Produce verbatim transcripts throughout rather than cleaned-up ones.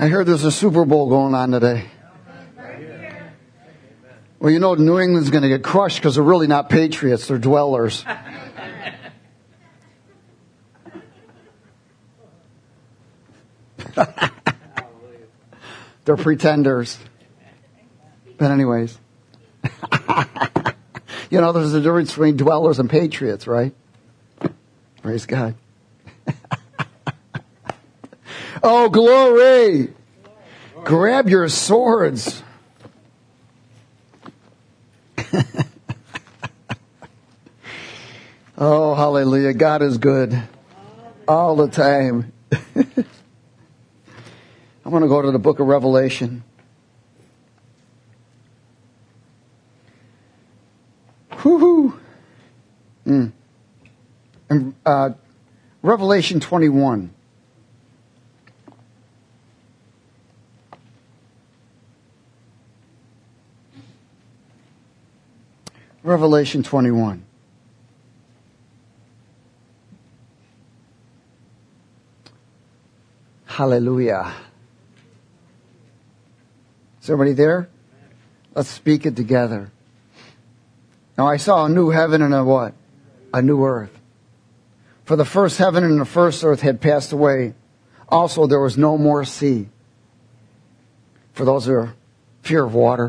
I heard there's a Super Bowl going on today. Well, you know, New England's going to get crushed because they're really not patriots. They're dwellers. They're pretenders. But anyways. You know, there's a difference between dwellers and patriots, right? Praise God. Oh, glory. Grab your swords. Oh, hallelujah. God is good all the time. I want to go to the book of Revelation. Whoo-hoo. Mm. And, uh, Revelation twenty-one. Revelation twenty-one. Hallelujah. Is everybody there? Let's speak it together. Now I saw a new heaven and a what? A new earth. For the first heaven and the first earth had passed away. Also there was no more sea. For those who are fear of water.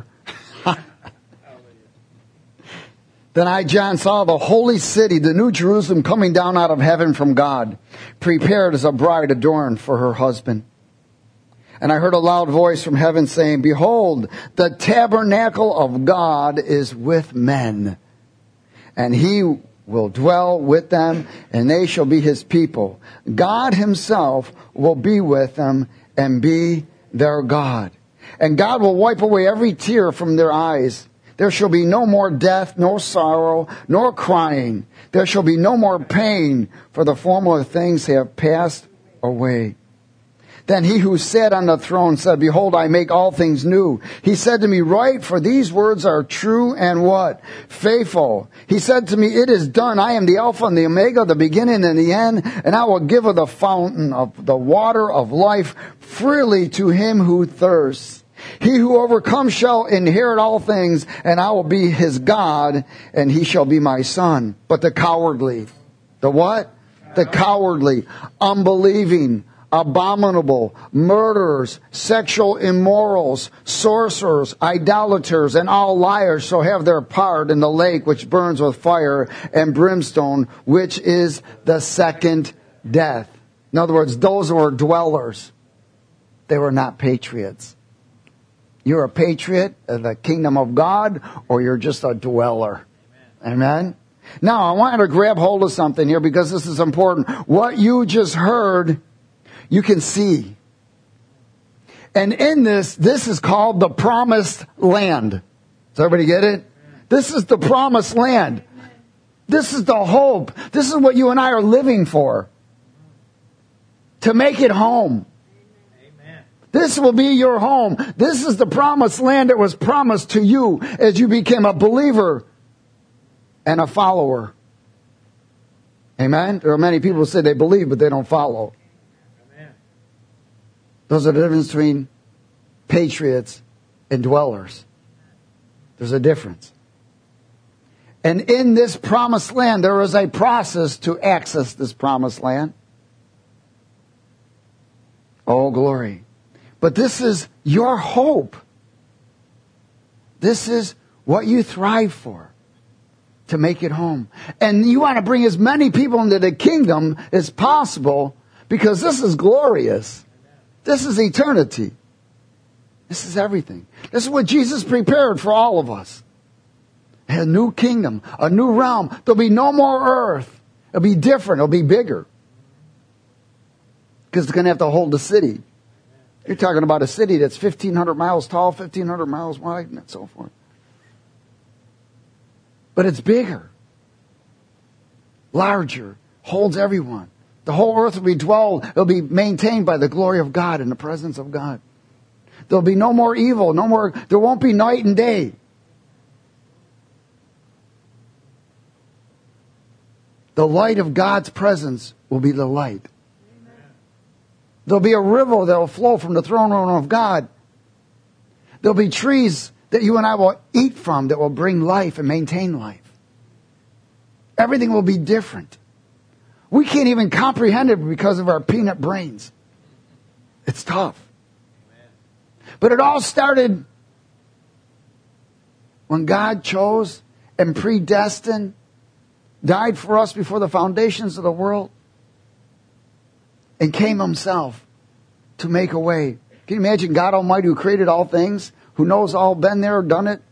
Then I, John, saw the holy city, the new Jerusalem, coming down out of heaven from God, prepared as a bride adorned for her husband. And I heard a loud voice from heaven saying, Behold, the tabernacle of God is with men, and he will dwell with them, and they shall be his people. God himself will be with them and be their God. And God will wipe away every tear from their eyes. There shall be no more death, nor sorrow, nor crying. There shall be no more pain, for the former things have passed away. Then he who sat on the throne said, Behold, I make all things new. He said to me, Write, for these words are true and what? Faithful. He said to me, It is done. I am the Alpha and the Omega, the beginning and the end, and I will give of the fountain of the water of life freely to him who thirsts. He who overcomes shall inherit all things, and I will be his God, and he shall be my son. But the cowardly, the what? The cowardly, unbelieving, abominable, murderers, sexual immorals, sorcerers, idolaters, and all liars shall have their part in the lake which burns with fire and brimstone, which is the second death. In other words, those were dwellers. They were not patriots. You're a patriot of the kingdom of God, or you're just a dweller. Amen. Amen? Now, I want you to grab hold of something here because this is important. What you just heard, you can see. And in this, this is called the promised land. Does everybody get it? This is the promised land. This is the hope. This is what you and I are living for. To make it home. This will be your home. This is the promised land that was promised to you as you became a believer and a follower. Amen? There are many people who say they believe, but they don't follow. Amen. Those are the difference between patriots and dwellers. There's a difference. And in this promised land, there is a process to access this promised land. Oh, glory. But this is your hope. This is what you thrive for, to make it home. And you want to bring as many people into the kingdom as possible because this is glorious. This is eternity. This is everything. This is what Jesus prepared for all of us. A new kingdom, a new realm. There'll be no more earth. It'll be different. It'll be bigger. Because it's going to have to hold the city. You're talking about a city that's fifteen hundred miles tall, fifteen hundred miles wide, and so forth. But it's bigger, larger, holds everyone. The whole earth will be dwelled. It'll be maintained by the glory of God and the presence of God. There'll be no more evil, no more. There won't be night and day. The light of God's presence will be the light. There'll be a river that will flow from the throne room of God. There'll be trees that you and I will eat from that will bring life and maintain life. Everything will be different. We can't even comprehend it because of our peanut brains. It's tough. But it all started when God chose and predestined, died for us before the foundations of the world, and came himself to make a way. Can you imagine God Almighty, who created all things, who knows all, been there, done it,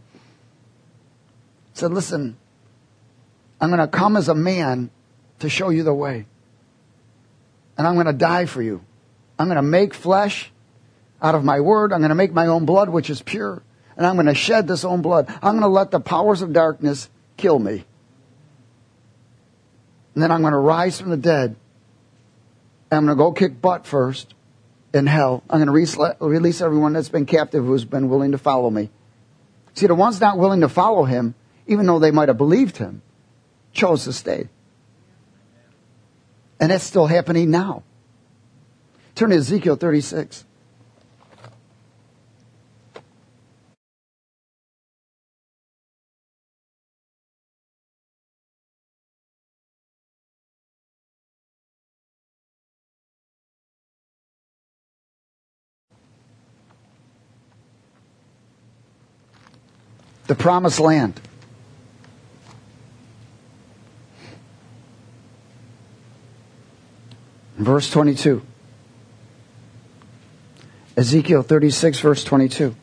said, listen, I'm going to come as a man to show you the way. And I'm going to die for you. I'm going to make flesh out of my word. I'm going to make my own blood, which is pure. And I'm going to shed this own blood. I'm going to let the powers of darkness kill me. And then I'm going to rise from the dead. And I'm going to go kick butt first in hell. I'm going to release everyone that's been captive who's been willing to follow me. See, the ones not willing to follow him, even though they might have believed him, chose to stay. And that's still happening now. Turn to Ezekiel thirty-six. The promised land. Verse twenty-two. Ezekiel thirty-six, verse twenty-two.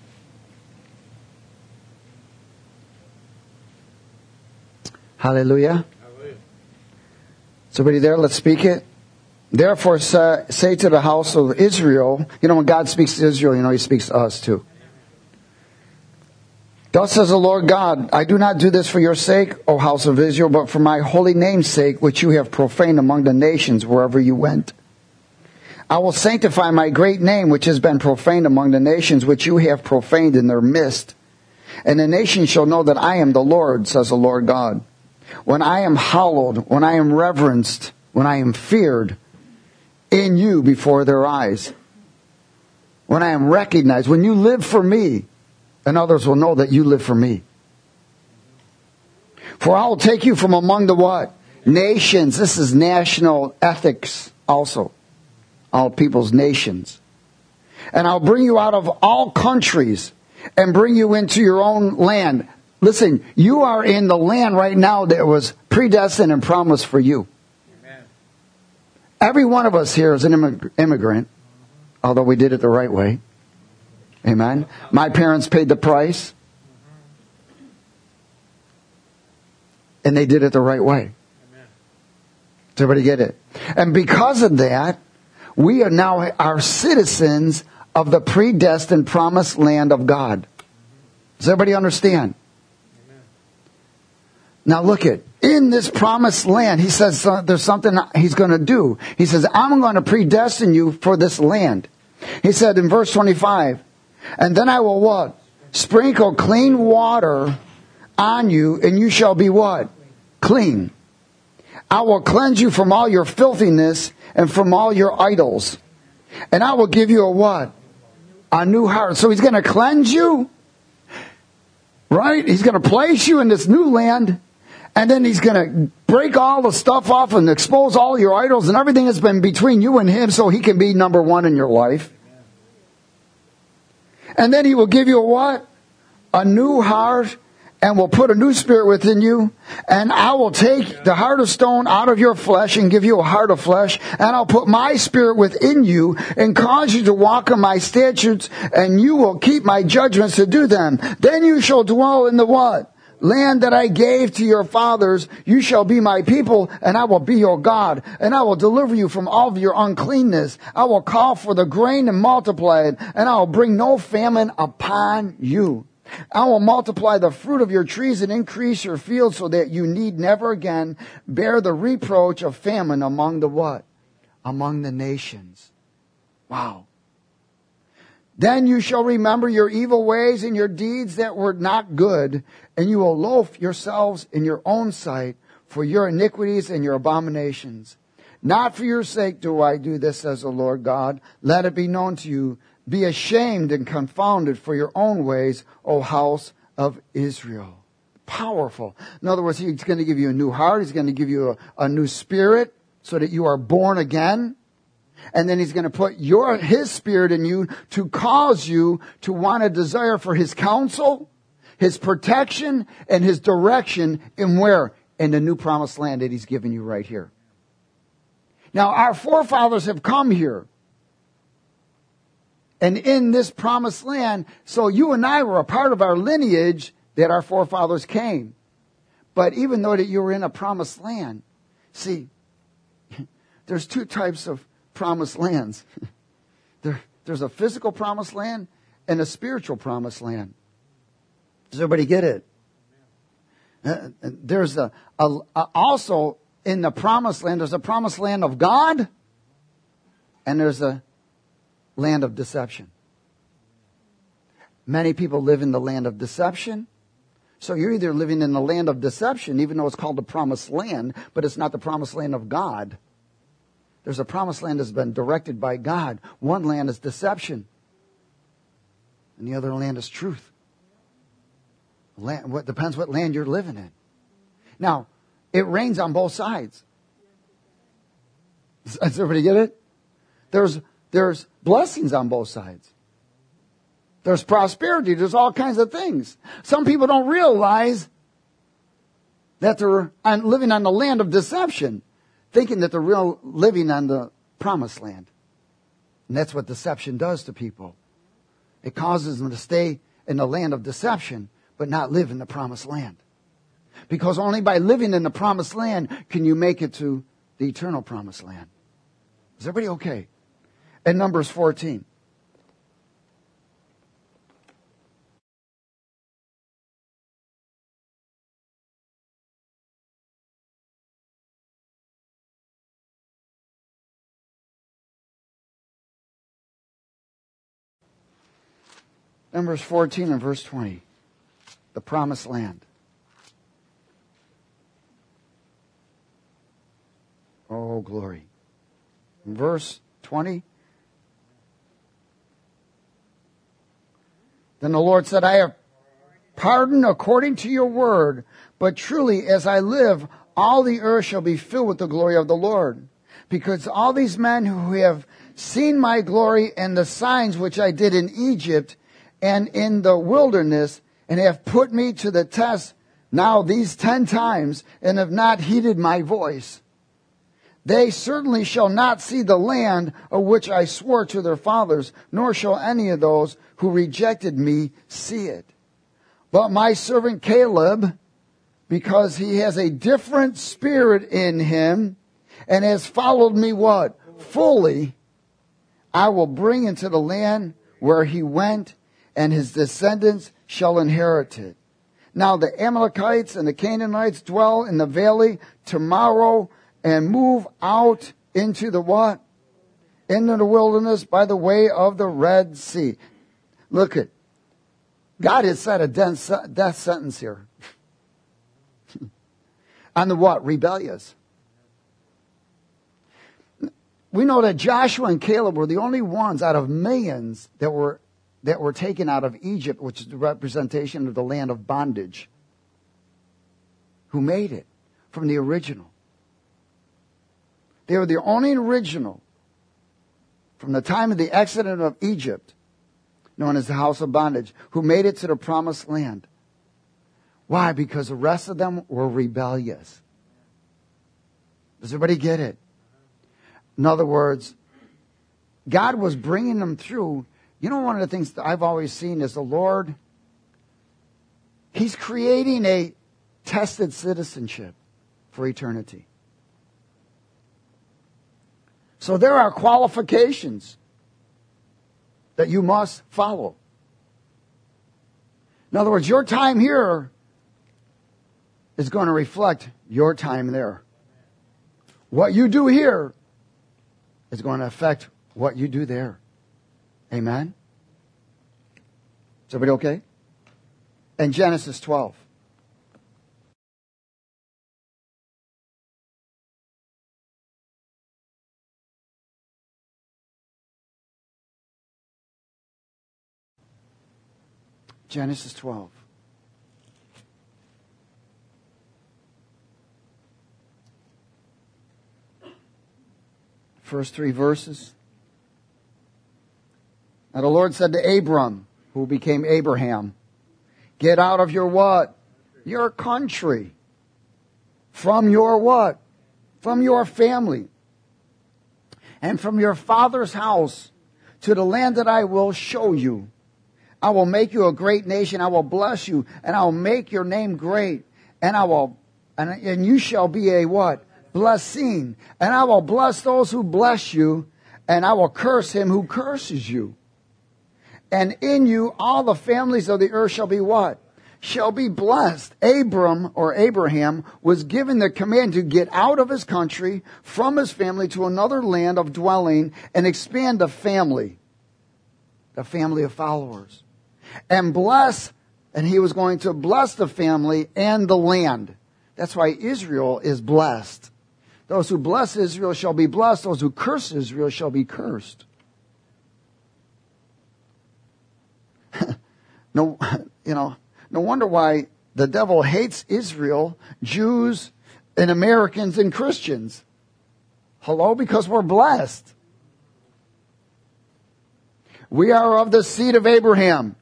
Hallelujah. Hallelujah. Somebody there, let's speak it. Therefore say, say to the house of Israel, you know, when God speaks to Israel, you know, he speaks to us too. Thus says the Lord God, I do not do this for your sake, O house of Israel, but for my holy name's sake, which you have profaned among the nations wherever you went. I will sanctify my great name, which has been profaned among the nations, which you have profaned in their midst. And the nations shall know that I am the Lord, says the Lord God. When I am hallowed, when I am reverenced, when I am feared in you before their eyes. When I am recognized, when you live for me, and others will know that you live for me. For I will take you from among the what? Nations. This is national ethics also. All people's nations. And I'll bring you out of all countries and bring you into your own land. Listen, you are in the land right now that was predestined and promised for you. Amen. Every one of us here is an immig- immigrant, although we did it the right way. Amen. My parents paid the price. And they did it the right way. Amen. Does everybody get it? And because of that, we are now are citizens of the predestined promised land of God. Does everybody understand? Amen. Now look at, in this promised land, he says uh, there's something he's going to do. He says, I'm going to predestine you for this land. He said in verse twenty-five, and then I will what? Sprinkle clean water on you, and you shall be what? Clean. I will cleanse you from all your filthiness and from all your idols. And I will give you a what? A new heart. So he's going to cleanse you. Right? He's going to place you in this new land. And then he's going to break all the stuff off and expose all your idols and everything that's been between you and him so he can be number one in your life. And then he will give you a what? A new heart, and will put a new spirit within you. And I will take the heart of stone out of your flesh and give you a heart of flesh. And I'll put my spirit within you and cause you to walk in my statutes, and you will keep my judgments to do them. Then you shall dwell in the what? Land that I gave to your fathers. You shall be my people, and I will be your God. And I will deliver you from all of your uncleanness. I will call for the grain and multiply it, and I will bring no famine upon you. I will multiply the fruit of your trees and increase your fields so that you need never again bear the reproach of famine among the what? Among the nations. Wow. Then you shall remember your evil ways and your deeds that were not good, and you will loaf yourselves in your own sight for your iniquities and your abominations. Not for your sake do I do this, says the Lord God. Let it be known to you. Be ashamed and confounded for your own ways, O house of Israel. Powerful. In other words, he's going to give you a new heart. He's going to give you a, a new spirit so that you are born again. And then he's going to put your, his spirit in you to cause you to want a desire for his counsel, his protection, and his direction in where? In the new promised land that he's given you right here. Now, our forefathers have come here. And in this promised land, so you and I were a part of our lineage that our forefathers came. But even though that you were in a promised land, see, there's two types of promised lands. There, there's a physical promised land and a spiritual promised land. Does everybody get it? Uh, there's a, a, a also in the promised land, there's a promised land of God, and there's a land of deception. Many people live in the land of deception. So you're either living in the land of deception, even though it's called the promised land, but it's not the promised land of God. There's a promised land that's been directed by God. One land is deception, and the other land is truth. Land, what depends what land you're living in. Now, it rains on both sides. Does everybody get it? There's there's blessings on both sides. There's prosperity. There's all kinds of things. Some people don't realize that they're living on the land of deception, thinking that they're real living on the promised land. And that's what deception does to people. It causes them to stay in the land of deception, but not live in the promised land. Because only by living in the promised land can you make it to the eternal promised land. Is everybody okay? And Numbers fourteen. Numbers fourteen and verse twenty. The promised land. Oh, glory. Verse twenty. Then the Lord said, I have pardoned according to your word, but truly as I live, all the earth shall be filled with the glory of the Lord. Because all these men who have seen my glory and the signs which I did in Egypt and in the wilderness, and have put me to the test now these ten times, and have not heeded my voice, they certainly shall not see the land of which I swore to their fathers, nor shall any of those who rejected me see it. But my servant Caleb, because he has a different spirit in him, and has followed me what? Fully, I will bring into the land where he went, and his descendants shall inherit it. Now the Amalekites and the Canaanites dwell in the valley tomorrow, and move out into the what? Into the wilderness by the way of the Red Sea. Look at, God has set a death sentence here. On the what? Rebellious. We know that Joshua and Caleb were the only ones out of millions that were that were taken out of Egypt, which is the representation of the land of bondage, who made it from the original. They were the only original from the time of the exodus of Egypt, known as the house of bondage, who made it to the promised land. Why? Because the rest of them were rebellious. Does everybody get it? In other words, God was bringing them through. You know, one of the things that I've always seen is the Lord, He's creating a tested citizenship for eternity. So there are qualifications that you must follow. In other words, your time here is going to reflect your time there. What you do here is going to affect what you do there. Amen? Is everybody okay? And Genesis twelve. Genesis twelve. First three verses. Now the Lord said to Abram, who became Abraham, get out of your what? Your country. From your what? From your family. And from your father's house to the land that I will show you. I will make you a great nation. I will bless you, and I will make your name great. And I will, and, and you shall be a what? Blessing. And I will bless those who bless you, and I will curse him who curses you. And in you all the families of the earth shall be what? Shall be blessed. Abram, or Abraham, was given the command to get out of his country, from his family, to another land of dwelling, and expand the family. The family of followers. And bless, and he was going to bless the family and the land. That's why Israel is blessed. Those who bless Israel shall be blessed. Those who curse Israel shall be cursed. No, you know, no wonder why the devil hates Israel, Jews, and Americans and Christians. Hello? Because we're blessed. We are of the seed of Abraham.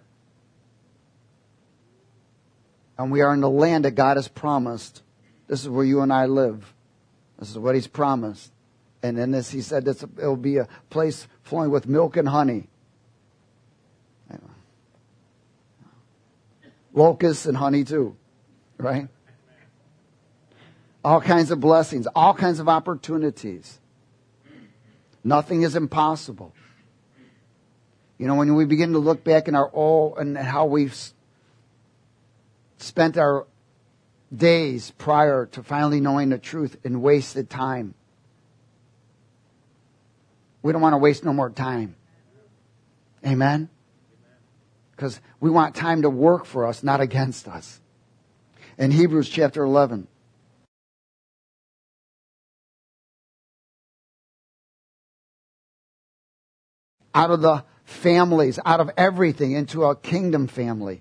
And we are in the land that God has promised. This is where you and I live. This is what he's promised. And in this he said that it will be a place flowing with milk and honey. Locusts and honey too. Right? All kinds of blessings. All kinds of opportunities. Nothing is impossible. You know, when we begin to look back in our all and how we've spent our days prior to finally knowing the truth and wasted time. We don't want to waste no more time. Amen? Because we want time to work for us, not against us. In Hebrews chapter eleven. Out of the families, out of everything, into a kingdom family.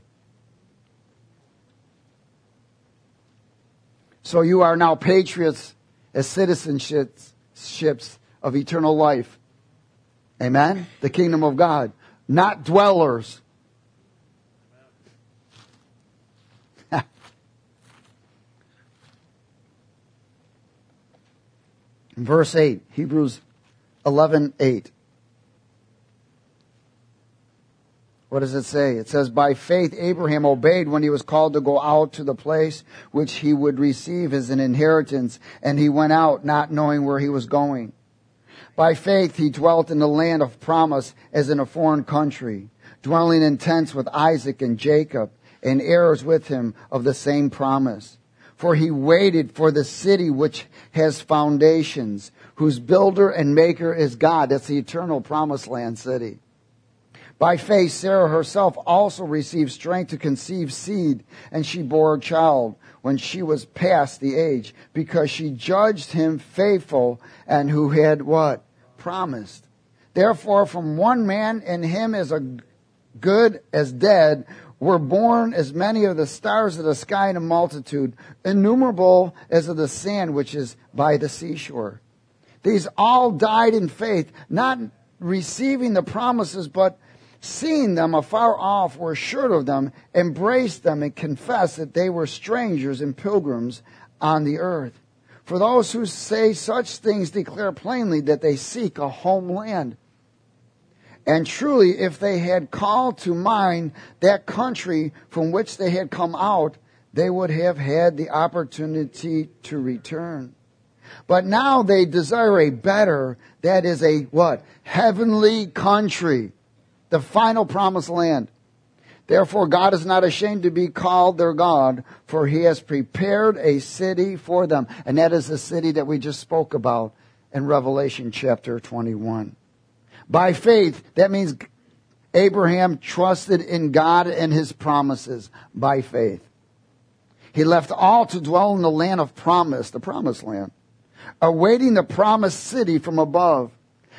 So you are now patriots as citizenships ships of eternal life. Amen? The kingdom of God. Not dwellers. Verse eight, Hebrews eleven eight. What does it say? It says, by faith Abraham obeyed when he was called to go out to the place which he would receive as an inheritance, and he went out not knowing where he was going. By faith he dwelt in the land of promise as in a foreign country, dwelling in tents with Isaac and Jacob, and heirs with him of the same promise. For he waited for the city which has foundations, whose builder and maker is God. That's the eternal promised land city. By faith, Sarah herself also received strength to conceive seed, and she bore a child when she was past the age, because she judged him faithful and who had what? Promised. Therefore, from one man, and him as a good as dead, were born as many of the stars of the sky in a multitude, innumerable as of the sand which is by the seashore. These all died in faith, not receiving the promises, but seeing them afar off, were assured of them, embraced them, and confessed that they were strangers and pilgrims on the earth. For those who say such things declare plainly that they seek a homeland. And truly, if they had called to mind that country from which they had come out, they would have had the opportunity to return. But now they desire a better, that is a what? Heavenly country. The final promised land. Therefore, God is not ashamed to be called their God, for he has prepared a city for them. And that is the city that we just spoke about in Revelation chapter twenty-one. By faith, that means Abraham trusted in God and his promises by faith. He left all to dwell in the land of promise, the promised land, awaiting the promised city from above.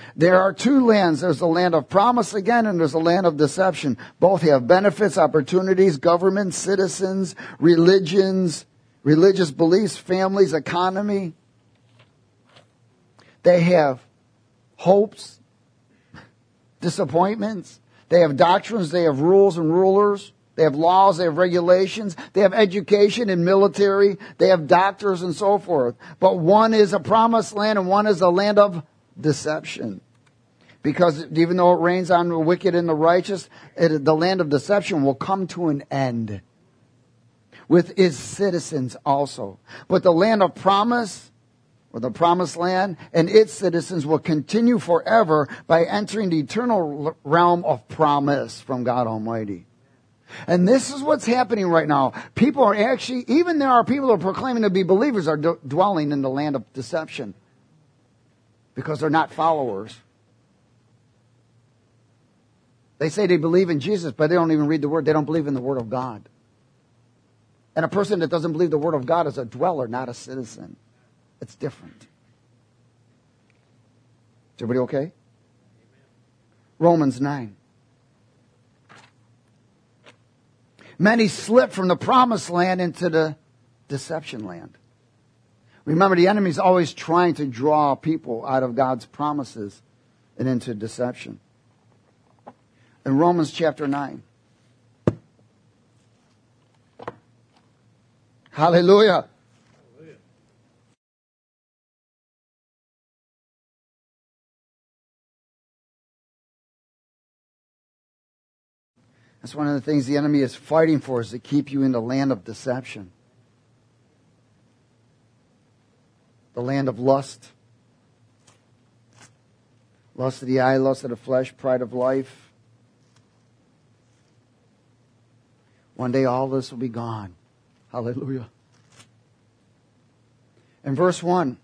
There are two lands. There's the land of promise again, and there's the land of deception. Both have benefits, opportunities, governments, citizens, religions, religious beliefs, families, economy. They have hopes, disappointments. They have doctrines. They have rules and rulers. They have laws. They have regulations. They have education and military. They have doctors and so forth. But one is a promised land and one is a land of deception. Because even though it rains on the wicked and the righteous, it, the land of deception will come to an end with its citizens also. But the land of promise, or the promised land, and its citizens will continue forever by entering the eternal realm of promise from God Almighty. And this is what's happening right now. People are actually, even there are people who are proclaiming to be believers, are d- dwelling in the land of deception. Because they're not followers. They say they believe in Jesus, but they don't even read the Word. They don't believe in the Word of God. And a person that doesn't believe the Word of God is a dweller, not a citizen. It's different. Is everybody okay? Romans nine. Many slip from the promised land into the deception land. Remember, the enemy is always trying to draw people out of God's promises and into deception. In Romans chapter nine. Hallelujah. That's one of the things the enemy is fighting for, is to keep you in the land of deception. The land of lust. Lust of the eye, lust of the flesh, pride of life. One day all this will be gone. Hallelujah. In verse one.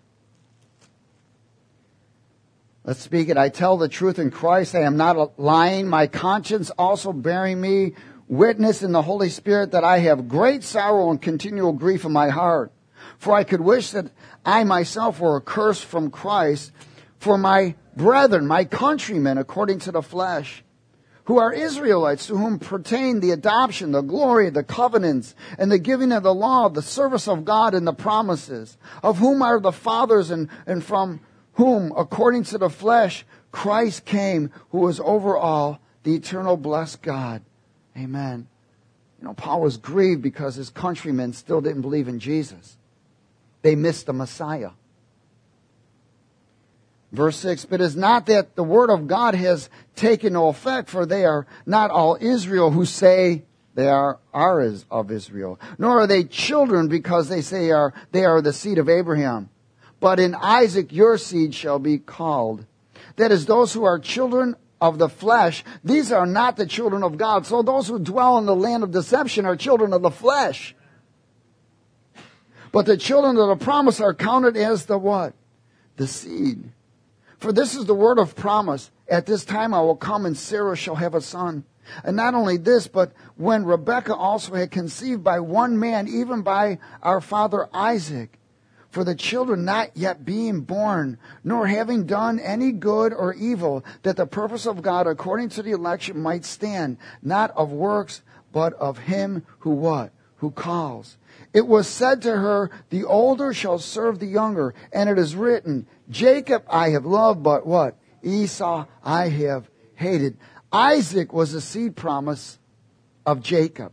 Let's speak it. I tell the truth in Christ. I am not lying. My conscience also bearing me witness in the Holy Spirit that I have great sorrow and continual grief in my heart. For I could wish that I myself were accursed from Christ for my brethren, my countrymen, according to the flesh, who are Israelites, to whom pertain the adoption, the glory, the covenants, and the giving of the law, the service of God and the promises, of whom are the fathers, and, and from whom, according to the flesh, Christ came, who is over all, the eternal blessed God. Amen. You know, Paul was grieved because his countrymen still didn't believe in Jesus. They missed the Messiah. Verse six, but it is not that the word of God has taken no effect, for they are not all Israel who say they are, are of Israel, nor are they children because they say are, they are the seed of Abraham. But in Isaac your seed shall be called. That is, those who are children of the flesh, these are not the children of God. So those who dwell in the land of deception are children of the flesh. But the children of the promise are counted as the what? The seed. For this is the word of promise. At this time I will come, and Sarah shall have a son. And not only this, but when Rebekah also had conceived by one man, even by our father Isaac, for the children not yet being born, nor having done any good or evil, that the purpose of God according to the election might stand, not of works, but of him who what? Who calls. It was said to her, the older shall serve the younger. And it is written, Jacob I have loved, but what? Esau I have hated. Isaac was the seed promise of Jacob.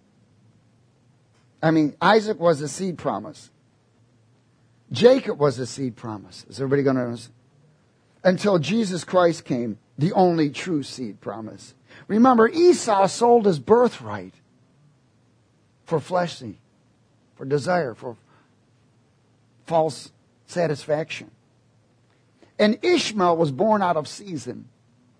I mean, Isaac was the seed promise. Jacob was the seed promise. Is everybody going to understand? Until Jesus Christ came, the only true seed promise. Remember, Esau sold his birthright for fleshly, for desire, for false satisfaction. And Ishmael was born out of season.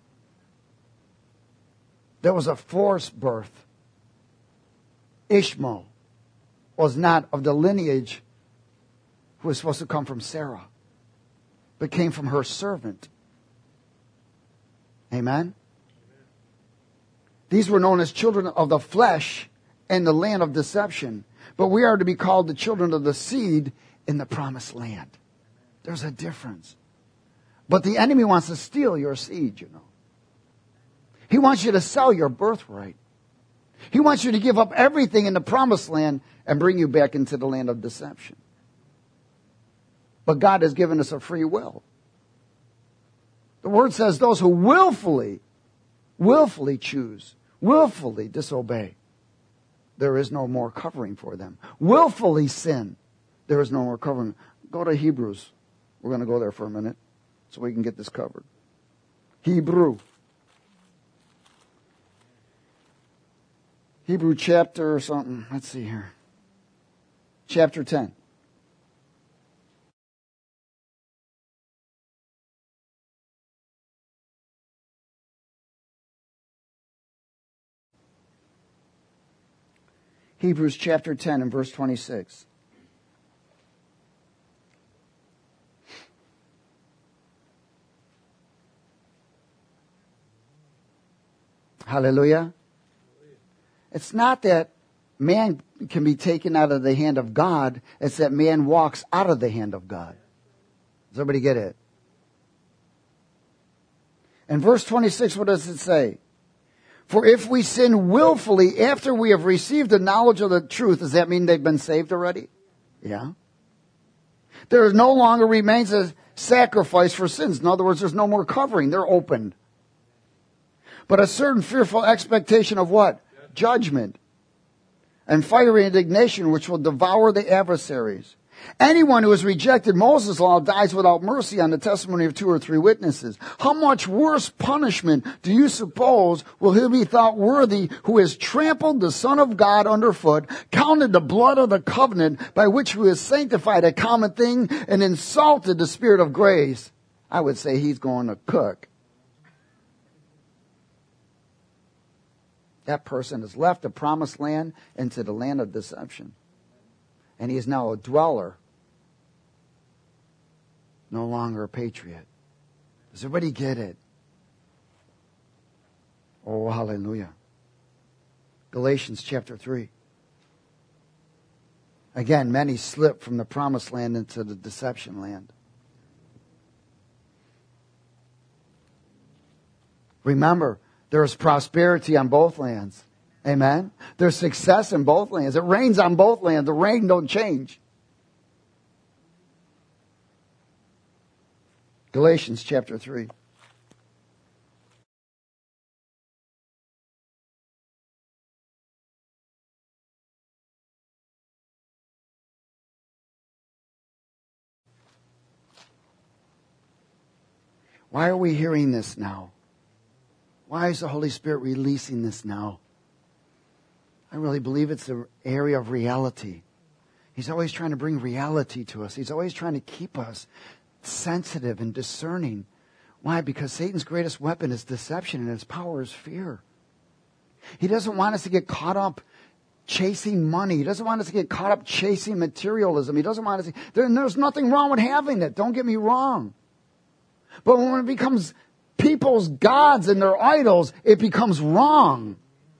There was a forced birth. Ishmael was not of the lineage who was supposed to come from Sarah, but came from her servant. Amen? These were known as children of the flesh and the land of deception. But we are to be called the children of the seed in the promised land. There's a difference. But the enemy wants to steal your seed, you know. He wants you to sell your birthright. He wants you to give up everything in the promised land and bring you back into the land of deception. But God has given us a free will. The word says those who willfully, willfully choose, willfully disobey, there is no more covering for them. Willfully sin, there is no more covering. Go to Hebrews. We're going to go there for a minute so we can get this covered. Hebrew. Hebrew chapter or something. Let's see here. Chapter ten. Hebrews chapter ten and verse twenty-six. Hallelujah. It's not that man can be taken out of the hand of God. It's that man walks out of the hand of God. Does everybody get it? In verse twenty-six, what does it say? For if we sin willfully after we have received the knowledge of the truth, does that mean they've been saved already? Yeah. There no longer remains a sacrifice for sins. In other words, there's no more covering. They're opened. But a certain fearful expectation of what? Judgment. And fiery indignation which will devour the adversaries. Anyone who has rejected Moses' law dies without mercy on the testimony of two or three witnesses. How much worse punishment do you suppose will he be thought worthy who has trampled the Son of God underfoot, counted the blood of the covenant by which he has sanctified a common thing, and insulted the Spirit of grace? I would say he's going to cook. That person has left the promised land into the land of deception. And he is now a dweller, no longer a patriot. Does everybody get it? Oh, hallelujah. Galatians chapter three. Again, many slip from the promised land into the deception land. Remember, there is prosperity on both lands. Amen. There's success in both lands. It rains on both lands. The rain don't change. Galatians chapter three. Why are we hearing this now? Why is the Holy Spirit releasing this now? I really believe it's an area of reality. He's always trying to bring reality to us. He's always trying to keep us sensitive and discerning. Why? Because Satan's greatest weapon is deception and his power is fear. He doesn't want us to get caught up chasing money. He doesn't want us to get caught up chasing materialism. He doesn't want us to... There, there's nothing wrong with having it. Don't get me wrong. But when it becomes people's gods and their idols, it becomes wrong.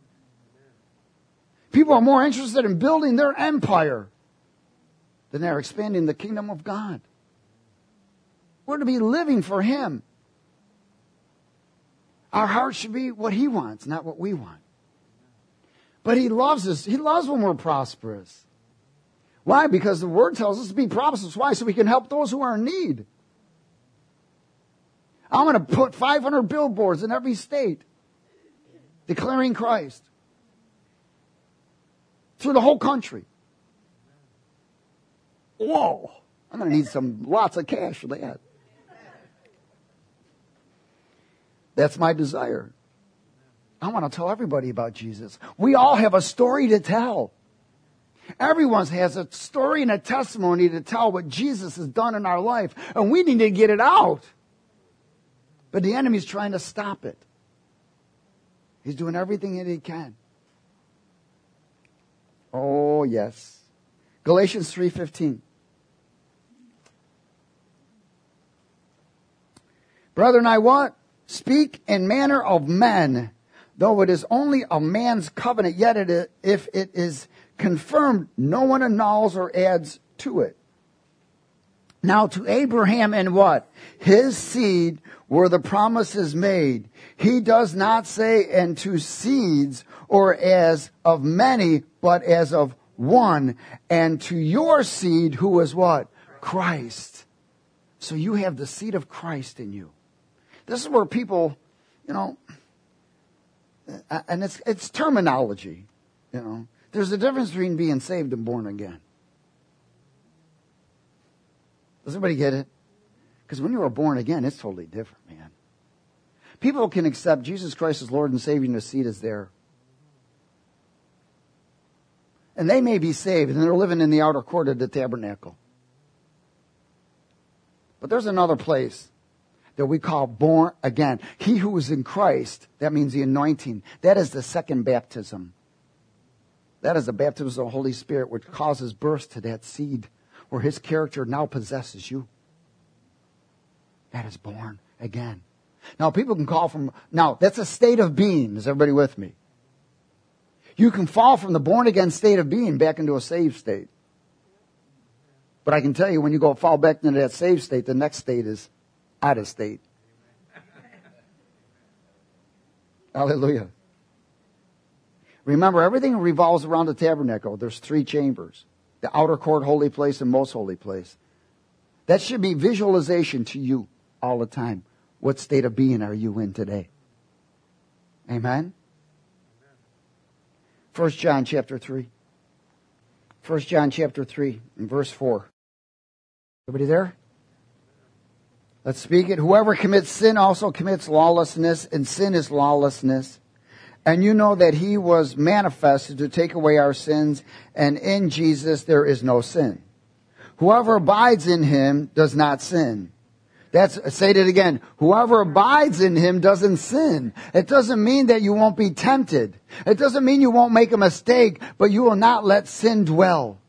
People are more interested in building their empire than they're expanding the kingdom of God. We're to be living for Him. Our heart should be what He wants, not what we want. But He loves us. He loves when we're prosperous. Why? Because the Word tells us to be prosperous. Why? So we can help those who are in need. I'm going to put five hundred billboards in every state declaring Christ. Through the whole country. Whoa. I'm going to need some lots of cash for that. That's my desire. I want to tell everybody about Jesus. We all have a story to tell. Everyone has a story and a testimony to tell what Jesus has done in our life. And we need to get it out. But the enemy's trying to stop it. He's doing everything that he can. Oh, yes. Galatians three fifteen. Brethren, I what? Speak in manner of men, though it is only a man's covenant, yet it is, if it is confirmed, no one annuls or adds to it. Now to Abraham and what? His seed were the promises made. He does not say, and to seeds, or as of many, but as of one. And to your seed, who is what? Christ. So you have the seed of Christ in you. This is where people, you know, and it's it's terminology, you know. There's a difference between being saved and born again. Does everybody get it? Because when you are born again, it's totally different, man. People can accept Jesus Christ as Lord and Savior and the seed is there. And they may be saved and they're living in the outer court of the tabernacle. But there's another place that we call born again. He who is in Christ, that means the anointing. That is the second baptism. That is the baptism of the Holy Spirit, which causes birth to that seed, where his character now possesses you. That is born again. Now, people can call from, now, that's a state of being. Is everybody with me? You can fall from the born again state of being back into a saved state. But I can tell you, when you go fall back into that saved state, the next state is out of state. Hallelujah. Remember, everything revolves around the tabernacle. There's three chambers. The outer court, holy place, and most holy place. That should be visualization to you all the time. What state of being are you in today? Amen? First John chapter three. First John chapter three and verse four. Everybody there? Let's speak it. Whoever commits sin also commits lawlessness, and sin is lawlessness. And you know that he was manifested to take away our sins, and in Jesus there is no sin. Whoever abides in him does not sin. That's, say it again. Whoever abides in him doesn't sin. It doesn't mean that you won't be tempted. It doesn't mean you won't make a mistake, but you will not let sin dwell.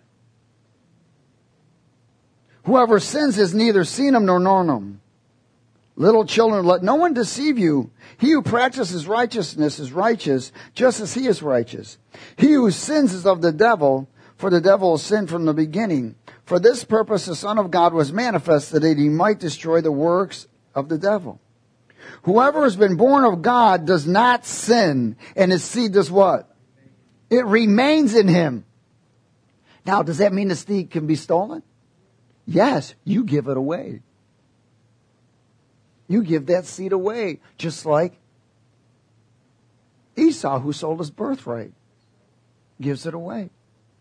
Whoever sins has neither seen him nor known him. Little children, let no one deceive you. He who practices righteousness is righteous, just as he is righteous. He who sins is of the devil, for the devil sinned from the beginning. For this purpose the Son of God was manifested, that he might destroy the works of the devil. Whoever has been born of God does not sin, and his seed does what? It remains in him. Now, does that mean the seed can be stolen? Yes, you give it away. You give that seed away, just like Esau, who sold his birthright, gives it away.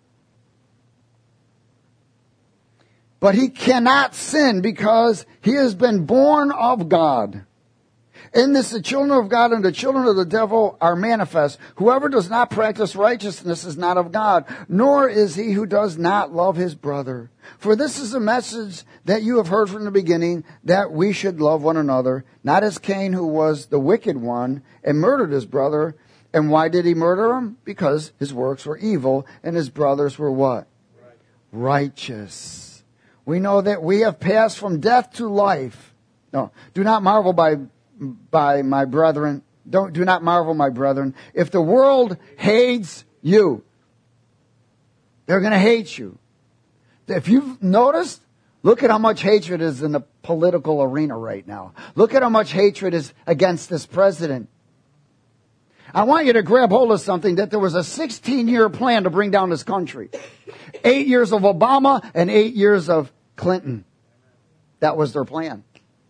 But he cannot sin because he has been born of God. In this, the children of God and the children of the devil are manifest. Whoever does not practice righteousness is not of God, nor is he who does not love his brother. For this is a message that you have heard from the beginning, that we should love one another, not as Cain, who was the wicked one and murdered his brother. And why did he murder him? Because his works were evil and his brothers were what? Right. Righteous. We know that we have passed from death to life. No, do not marvel by by my brethren. Don't, do not marvel, my brethren. If the world hates you, they're going to hate you. If you've noticed, look at how much hatred is in the political arena right now. Look at how much hatred is against this president. I want you to grab hold of something, that there was a sixteen-year plan to bring down this country. Eight years of Obama and eight years of Clinton. That was their plan.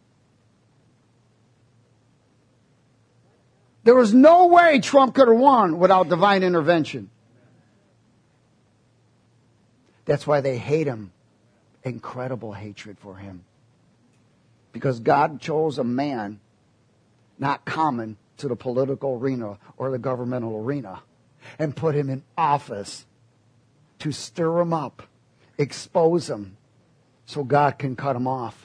There was no way Trump could have won without divine intervention. That's why they hate him. Incredible hatred for him. Because God chose a man not common to the political arena or the governmental arena, and put him in office to stir him up, expose him, so God can cut him off.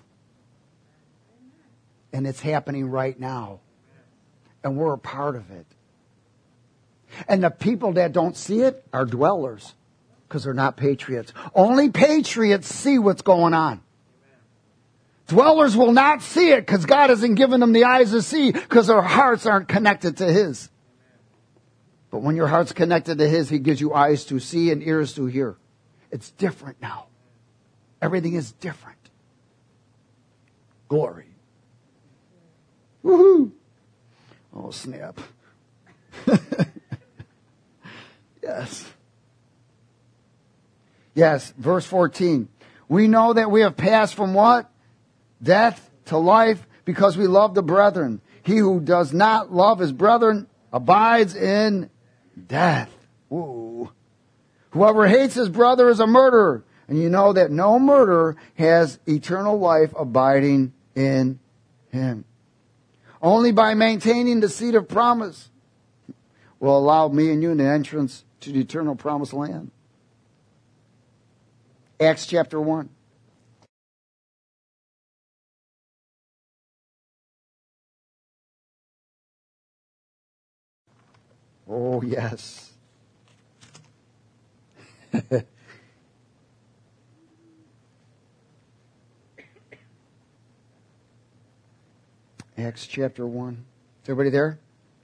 And it's happening right now. And we're a part of it. And the people that don't see it are dwellers, because they're not patriots. Only patriots see what's going on. Dwellers will not see it because God hasn't given them the eyes to see, because their hearts aren't connected to His. But when your heart's connected to His, He gives you eyes to see and ears to hear. It's different now. Everything is different. Glory. Woohoo. Oh, snap. Yes. Yes, verse fourteen. We know that we have passed from what? Death to life because we love the brethren. He who does not love his brethren abides in death. Ooh. Whoever hates his brother is a murderer. And you know that no murderer has eternal life abiding in him. Only by maintaining the seed of promise will allow me and you an entrance to the eternal promised land. Acts chapter one. Oh, yes. Acts chapter one. Is everybody there?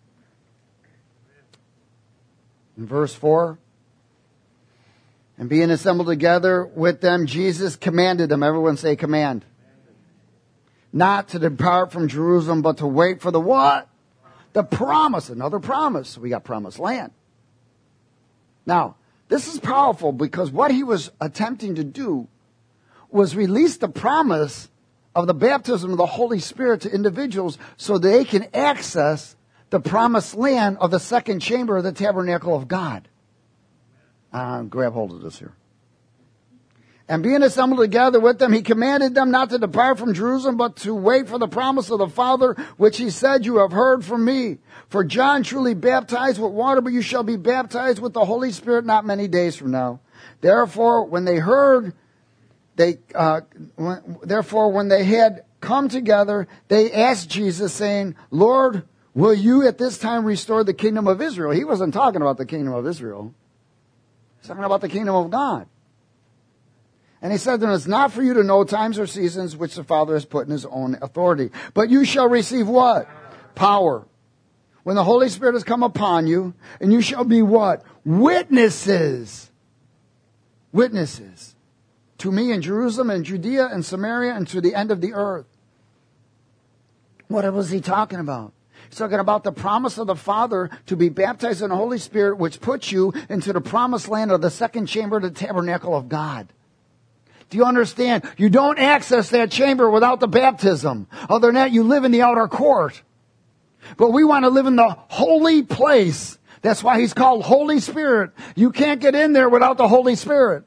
In verse four. And being assembled together with them, Jesus commanded them. Everyone say command. Not to depart from Jerusalem, but to wait for the what? The promise. Another promise. We got promised land. Now, this is powerful because what he was attempting to do was release the promise of the baptism of the Holy Spirit to individuals so they can access the promised land of the second chamber of the tabernacle of God. Uh, grab hold of this here. And being assembled together with them, he commanded them not to depart from Jerusalem, but to wait for the promise of the Father, which he said, you have heard from me. For John truly baptized with water, but you shall be baptized with the Holy Spirit not many days from now. Therefore, when they heard, they, uh, when, therefore, when they had come together, they asked Jesus, saying, Lord, will you at this time restore the kingdom of Israel? He wasn't talking about the kingdom of Israel. He's talking about the kingdom of God. And he said to them, it's not for you to know times or seasons which the Father has put in his own authority. But you shall receive what? Power. When the Holy Spirit has come upon you, and you shall be what? Witnesses. Witnesses. To me in Jerusalem and Judea and Samaria and to the end of the earth. What was he talking about? He's talking about the promise of the Father to be baptized in the Holy Spirit, which puts you into the promised land of the second chamber of the tabernacle of God. Do you understand? You don't access that chamber without the baptism. Other than that, you live in the outer court. But we want to live in the holy place. That's why he's called Holy Spirit. You can't get in there without the Holy Spirit.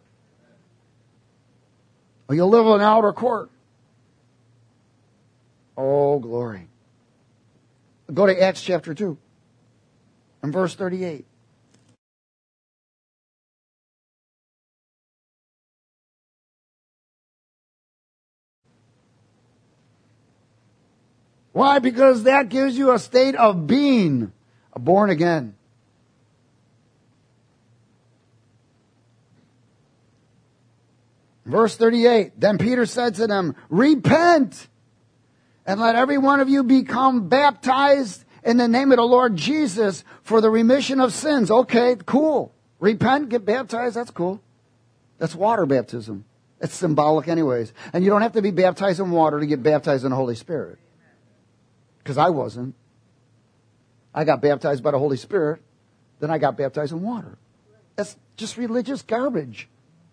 Or you'll live in the outer court. Oh, glory. Go to Acts chapter two and verse thirty-eight. Why? Because that gives you a state of being born again. Verse thirty-eight. Then Peter said to them, repent and let every one of you become baptized in the name of the Lord Jesus for the remission of sins. Okay, cool. Repent, get baptized, that's cool. That's water baptism. It's symbolic anyways. And you don't have to be baptized in water to get baptized in the Holy Spirit. Because I wasn't. I got baptized by the Holy Spirit. Then I got baptized in water. That's just religious garbage.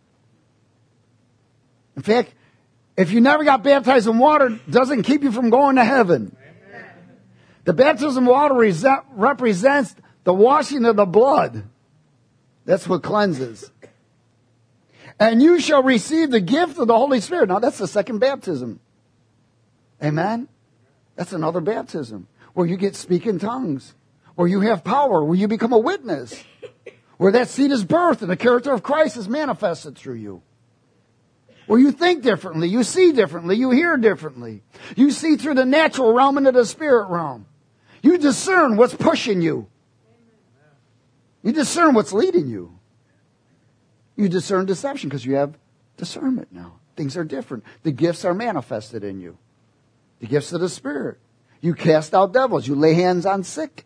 In fact, if you never got baptized in water, it doesn't keep you from going to heaven. Amen. The baptism of water represents the washing of the blood. That's what cleanses. And you shall receive the gift of the Holy Spirit. Now that's the second baptism. Amen? That's another baptism. Where you get speak in tongues. Where you have power. Where you become a witness. Where that seed is birthed and the character of Christ is manifested through you. Where you think differently, you see differently, you hear differently. You see through the natural realm into the spirit realm. You discern what's pushing you. You discern what's leading you. You discern deception because you have discernment now. Things are different. The gifts are manifested in you. The gifts of the Spirit. You cast out devils. You lay hands on sick.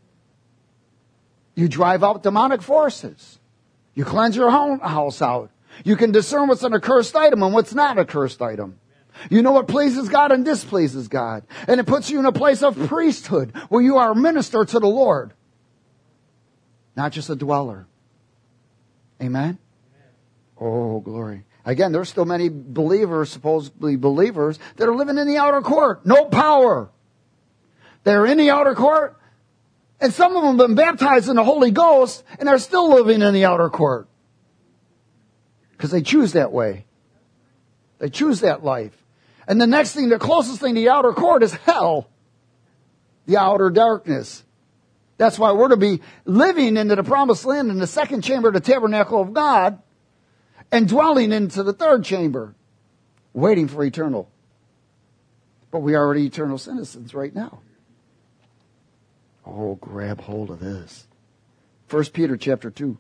You drive out demonic forces. You cleanse your own house out. You can discern what's an accursed item and what's not a cursed item. You know what pleases God and displeases God. And it puts you in a place of priesthood where you are a minister to the Lord. Not just a dweller. Amen? Oh, glory. Again, there's still many believers, supposedly believers, that are living in the outer court. No power. They're in the outer court. And some of them have been baptized in the Holy Ghost and are still living in the outer court. Because they choose that way. They choose that life. And the next thing, the closest thing to the outer court is hell. The outer darkness. That's why we're to be living into the promised land in the second chamber of the tabernacle of God and dwelling into the third chamber, waiting for eternal. But we are already eternal citizens right now. Oh, grab hold of this. First Peter chapter two.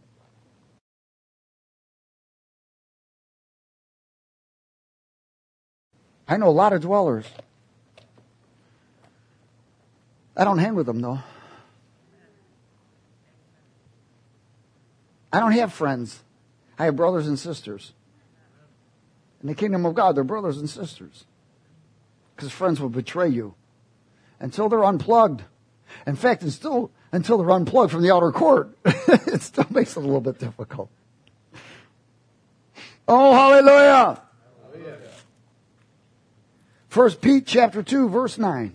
I know a lot of dwellers. I don't hang with them, though. I don't have friends. I have brothers and sisters. In the kingdom of God, they're brothers and sisters. Because friends will betray you until they're unplugged. In fact, it's still until they're unplugged from the outer court. It still makes it a little bit difficult. Oh, hallelujah! Hallelujah. First Pete chapter two, verse nine.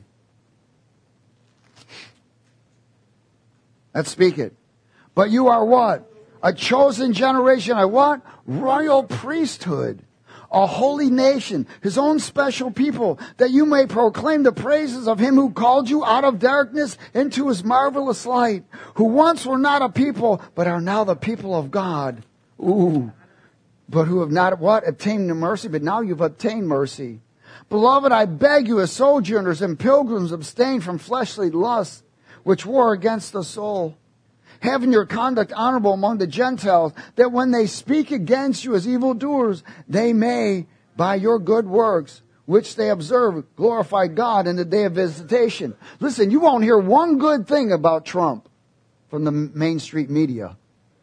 Let's speak it. But you are what? A chosen generation, a what? Royal priesthood. A holy nation, his own special people, that you may proclaim the praises of him who called you out of darkness into his marvelous light, who once were not a people, but are now the people of God. Ooh. But who have not what? Obtained mercy, but now you've obtained mercy. Beloved, I beg you as sojourners and pilgrims abstain from fleshly lusts, which war against the soul. Having your conduct honorable among the Gentiles, that when they speak against you as evildoers, they may, by your good works, which they observe, glorify God in the day of visitation. Listen, you won't hear one good thing about Trump from the Main Street media.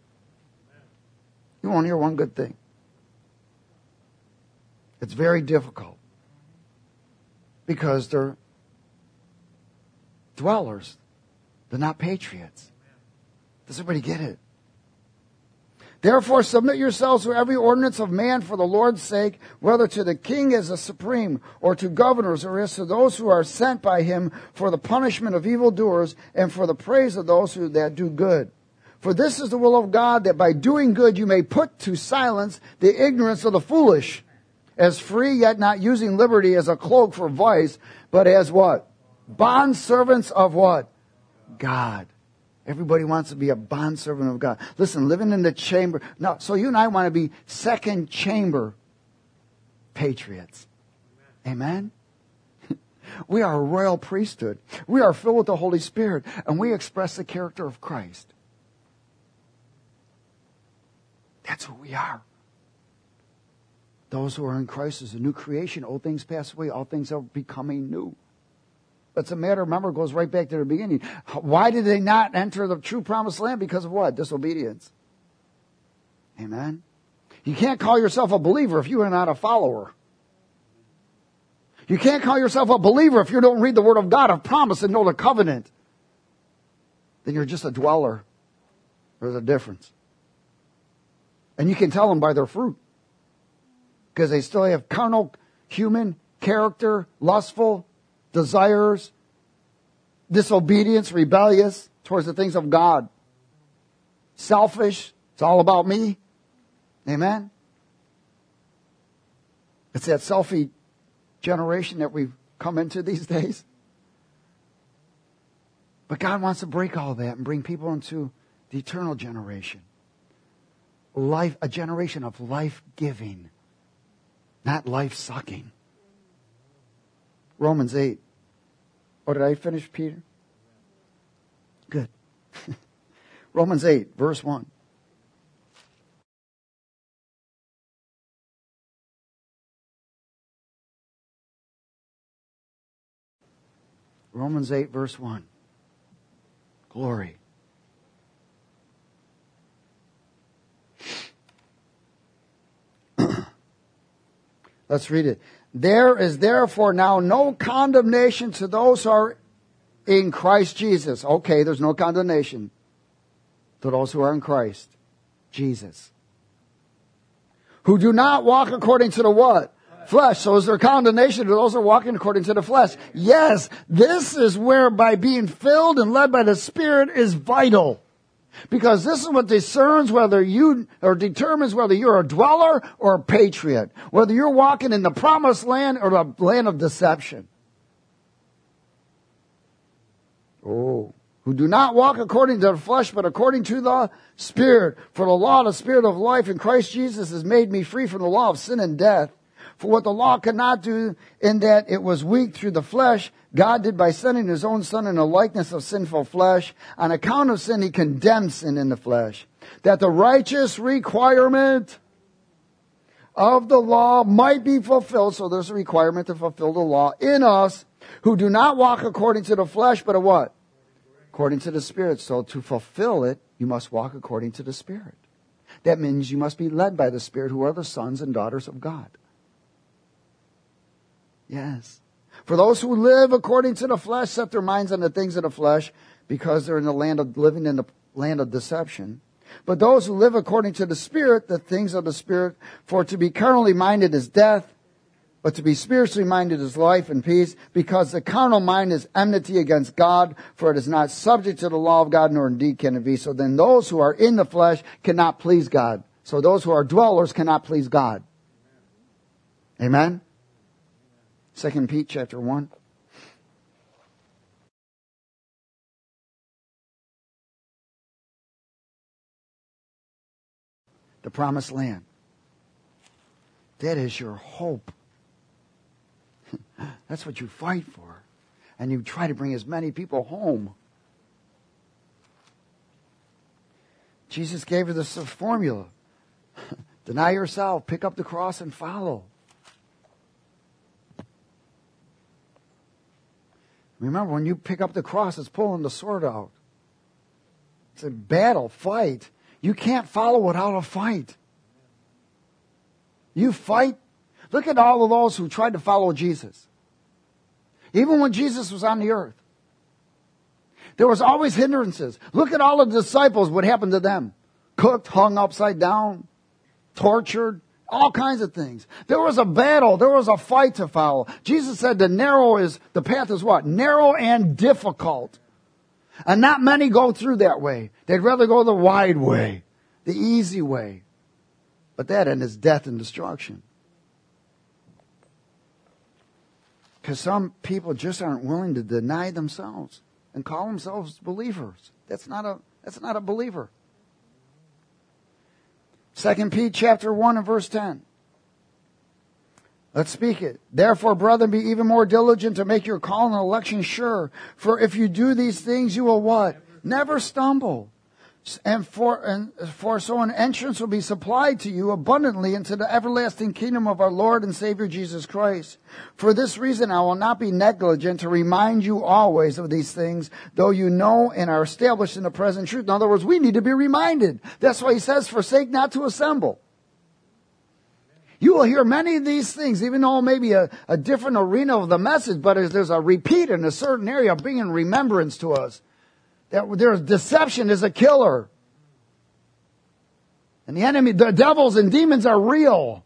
You won't hear one good thing. It's very difficult. Because they're dwellers. They're not patriots. Does everybody get it? Therefore, submit yourselves to every ordinance of man for the Lord's sake, whether to the king as a supreme, or to governors, or as to those who are sent by him for the punishment of evildoers, and for the praise of those who that do good. For this is the will of God, that by doing good you may put to silence the ignorance of the foolish, as free, yet not using liberty as a cloak for vice, but as what? Bondservants of what? God. Everybody wants to be a bondservant of God. Listen, living in the chamber. No, so you and I want to be second chamber patriots. Amen? We are a royal priesthood. We are filled with the Holy Spirit, and we express the character of Christ. That's who we are. Those who are in Christ is a new creation. Old things pass away. All things are becoming new. It's a matter, remember, it goes right back to the beginning. Why did they not enter the true promised land? Because of what? Disobedience. Amen? You can't call yourself a believer if you are not a follower. You can't call yourself a believer if you don't read the Word of God of promise and know the covenant. Then you're just a dweller. There's a difference. And you can tell them by their fruit. Because they still have carnal, human, character, lustful, desires, disobedience, rebellious towards the things of God. Selfish. It's all about me. Amen? It's that selfie generation that we've come into these days. But God wants to break all that and bring people into the eternal generation. Life, a generation of life-giving, not life-sucking. Romans eight. Oh, did I finish, Peter? Good. Romans eight, verse one. Romans eight, verse one. Glory. Let's read it. There is therefore now no condemnation to those who are in Christ Jesus. Okay, there's no condemnation to those who are in Christ Jesus. Who do not walk according to the what? Flesh. So is there condemnation to those who are walking according to the flesh? Yes. This is where by being filled and led by the Spirit is vital. Because this is what discerns whether you, or determines whether you're a dweller or a patriot. Whether you're walking in the promised land or the land of deception. Oh. Who do not walk according to the flesh, but according to the Spirit. For the law of the Spirit of life in Christ Jesus has made me free from the law of sin and death. For what the law could not do, in that it was weak through the flesh, God did by sending His own Son in the likeness of sinful flesh. On account of sin, He condemned sin in the flesh, that the righteous requirement of the law might be fulfilled. So there's a requirement to fulfill the law in us, who do not walk according to the flesh, but a what? According to the Spirit. So to fulfill it, you must walk according to the Spirit. That means you must be led by the Spirit, who are the sons and daughters of God. Yes. For those who live according to the flesh set their minds on the things of the flesh, because they're in the land of living in the land of deception. But those who live according to the Spirit, the things of the Spirit. For to be carnally minded is death, but to be spiritually minded is life and peace, because the carnal mind is enmity against God, for it is not subject to the law of God, nor indeed can it be. So then those who are in the flesh cannot please God. So those who are dwellers cannot please God. Amen? Second Peter chapter one. The promised land. That is your hope. That's what you fight for. And you try to bring as many people home. Jesus gave us this formula. Deny yourself, pick up the cross and follow. Remember, when you pick up the cross, it's pulling the sword out. It's a battle, fight. You can't follow without a fight. You fight. Look at all of those who tried to follow Jesus. Even when Jesus was on the earth, there was always hindrances. Look at all of the disciples, what happened to them. Cooked, hung upside down, tortured, all kinds of things. There was a battle. There was a fight to follow. Jesus said the narrow is, the path is what? Narrow and difficult. And not many go through that way. They'd rather go the wide way, the easy way. But that end is death and destruction. Because some people just aren't willing to deny themselves and call themselves believers. That's not a, that's not a believer. Second Peter chapter one and verse ten. Let's speak it. Therefore, brethren, be even more diligent to make your call and election sure. For if you do these things, you will what? Never stumble. And for, and for so an entrance will be supplied to you abundantly into the everlasting kingdom of our Lord and Savior Jesus Christ. For this reason, I will not be negligent to remind you always of these things, though you know and are established in the present truth. In other words, we need to be reminded. That's why he says, forsake not to assemble. You will hear many of these things, even though maybe a, a different arena of the message, but there's a repeat in a certain area bringing remembrance to us. That there's deception is a killer. And the enemy, the devils and demons are real.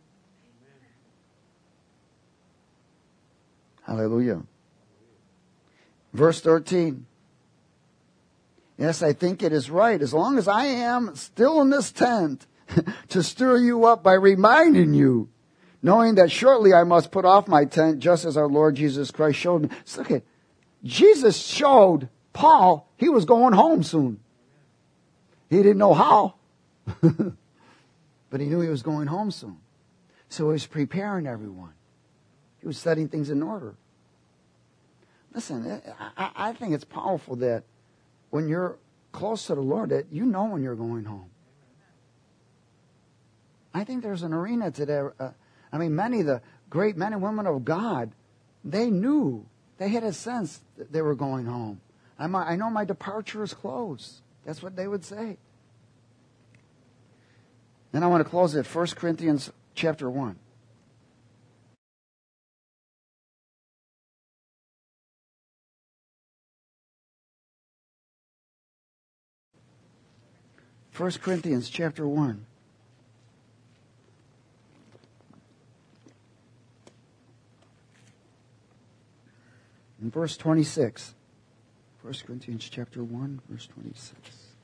Hallelujah. Verse thirteen. Yes, I think it is right, as long as I am still in this tent, to stir you up by reminding you, knowing that shortly I must put off my tent, just as our Lord Jesus Christ showed me. So look at, Jesus showed Paul he was going home soon. He didn't know how, but he knew he was going home soon. So he was preparing everyone. He was setting things in order. Listen, I, I think it's powerful that when you're close to the Lord, that you know when you're going home. I think there's an arena today. Uh, I mean, many of the great men and women of God, they knew, they had a sense that they were going home. I'm, I know my departure is close. That's what they would say. Then I want to close at First Corinthians chapter one. First Corinthians chapter one. In verse twenty-six. First Corinthians chapter one, verse twenty-six.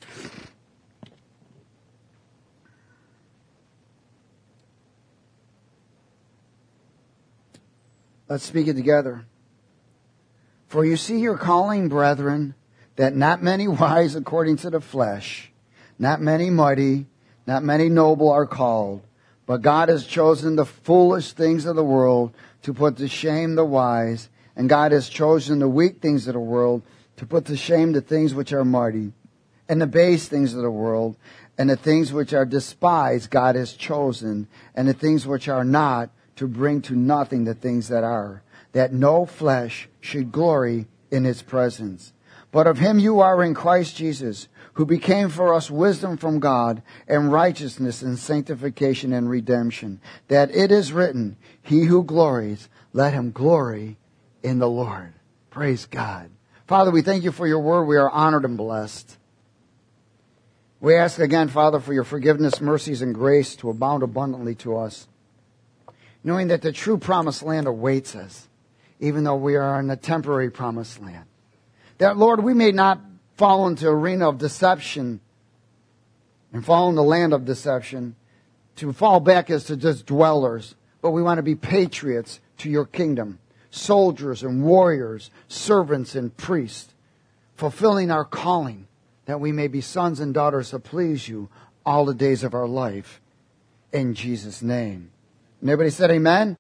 Let's speak it together. For you see your calling, brethren, that not many wise according to the flesh, not many mighty, not many noble are called, but God has chosen the foolish things of the world to put to shame the wise, and God has chosen the weak things of the world to put to shame the things which are mighty, and the base things of the world, and the things which are despised God has chosen, and the things which are not, to bring to nothing the things that are, that no flesh should glory in his presence. But of him you are in Christ Jesus, who became for us wisdom from God, and righteousness and sanctification and redemption, that it is written, he who glories, let him glory in the Lord. Praise God. Father, we thank you for your word. We are honored and blessed. We ask again, Father, for your forgiveness, mercies, and grace to abound abundantly to us, knowing that the true promised land awaits us, even though we are in a temporary promised land. That, Lord, we may not fall into the arena of deception and fall in the land of deception to fall back as to just dwellers, but we want to be patriots to your kingdom, soldiers and warriors, servants and priests, fulfilling our calling, that we may be sons and daughters to please you all the days of our life. In Jesus' name. And everybody said amen?